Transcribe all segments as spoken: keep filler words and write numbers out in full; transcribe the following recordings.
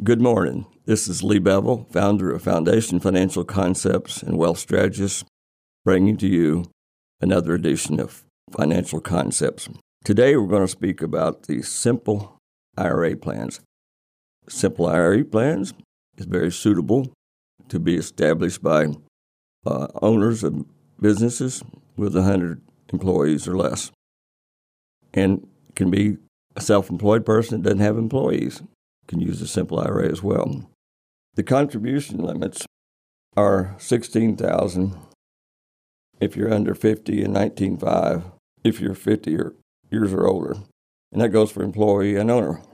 Good morning. This is Lee Bevel, founder of Foundation Financial Concepts and Wealth Strategists, bringing to you another edition of Financial Concepts. Today we're going to speak about the simple I R A plans. Simple I R A plans is very suitable to be established by uh, owners of businesses with one hundred employees or less, and can be a self-employed person that doesn't have employees can use a simple I R A as well. The contribution limits are sixteen thousand dollars if you're under fifty and nineteen thousand five hundred dollars if you're fifty or years or older, and that goes for employee and owner.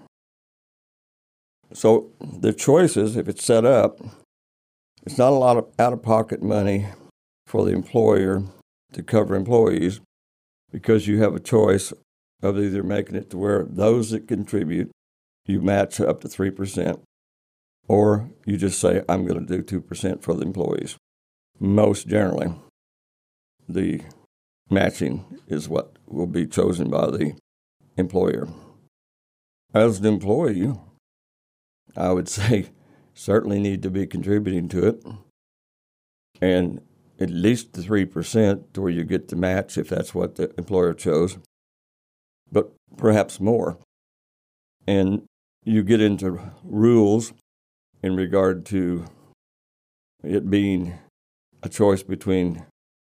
So the choices, if it's set up, it's not a lot of out-of-pocket money for the employer to cover employees, because you have a choice of either making it to where those that contribute, you match up to three percent, or you just say, I'm going to do two percent for the employees. Most generally, the matching is what will be chosen by the employer. As an employee, I would say certainly need to be contributing to it, and at least the three percent to where you get the match if that's what the employer chose, but perhaps more. And you get into rules in regard to it being a choice between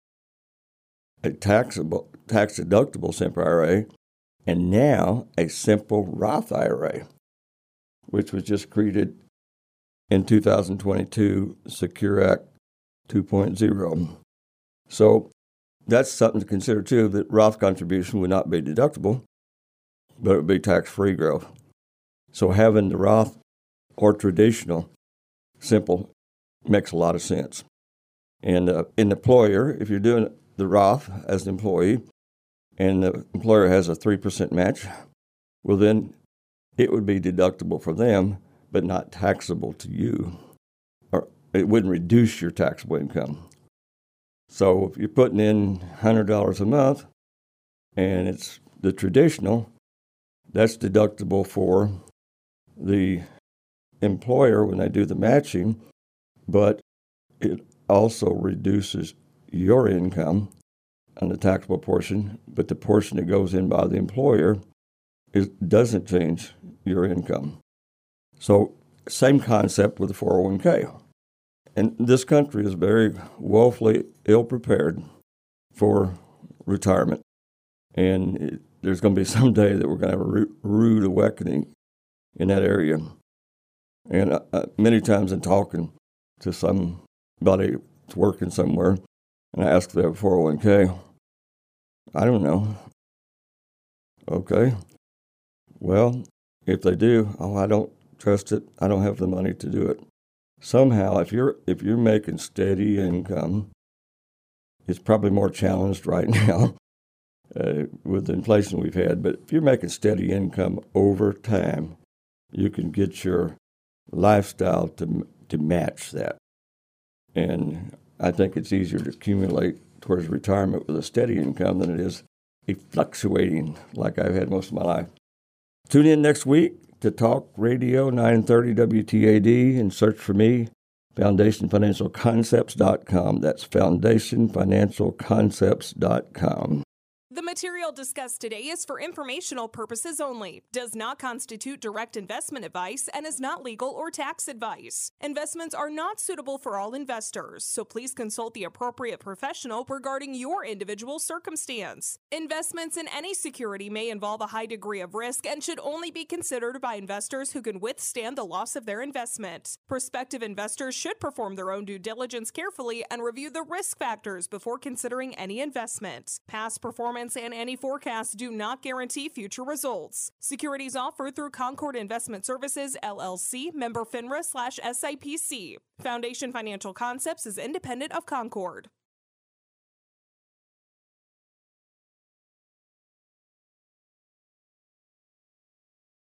a taxable, tax-deductible simple I R A and now a simple Roth I R A, which was just created in two thousand twenty-two, Secure Act two point oh. So that's something to consider too, that Roth contribution would not be deductible, but it would be tax-free growth. So having the Roth or traditional simple makes a lot of sense. And uh, an employer, if you're doing the Roth as an employee and the employer has a three percent match, well then it would be deductible for them, but not taxable to you. Or it wouldn't reduce your taxable income. So if you're putting in one hundred dollars a month and it's the traditional, that's deductible for the employer when they do the matching, but it also reduces your income on the taxable portion, but the portion that goes in by the employer is, doesn't change your income. So same concept with the four oh one k. And this country is very woefully ill-prepared for retirement. And it, there's going to be some day that we're going to have a rude awakening in that area. And uh, many times in talking to somebody that's working somewhere, and I ask if they have a four oh one k, I don't know. Okay. Well, if they do, oh, I don't trust it. I don't have the money to do it. Somehow, if you're if you're making steady income, it's probably more challenged right now uh, with the inflation we've had. But if you're making steady income over time, you can get your lifestyle to to match that. And I think it's easier to accumulate towards retirement with a steady income than it is a fluctuating like I've had most of my life. Tune in next week to Talk Radio nine thirty W T A D and search for me, foundation financial concepts dot com. That's foundation financial concepts dot com. The material discussed today is for informational purposes only, does not constitute direct investment advice, and is not legal or tax advice. Investments are not suitable for all investors, so please consult the appropriate professional regarding your individual circumstance. Investments in any security may involve a high degree of risk and should only be considered by investors who can withstand the loss of their investment. Prospective investors should perform their own due diligence carefully and review the risk factors before considering any investment. Past performance and any forecasts do not guarantee future results. Securities offered through Concord Investment Services, L L C, member FINRA slash S I P C. Foundation Financial Concepts is independent of Concord.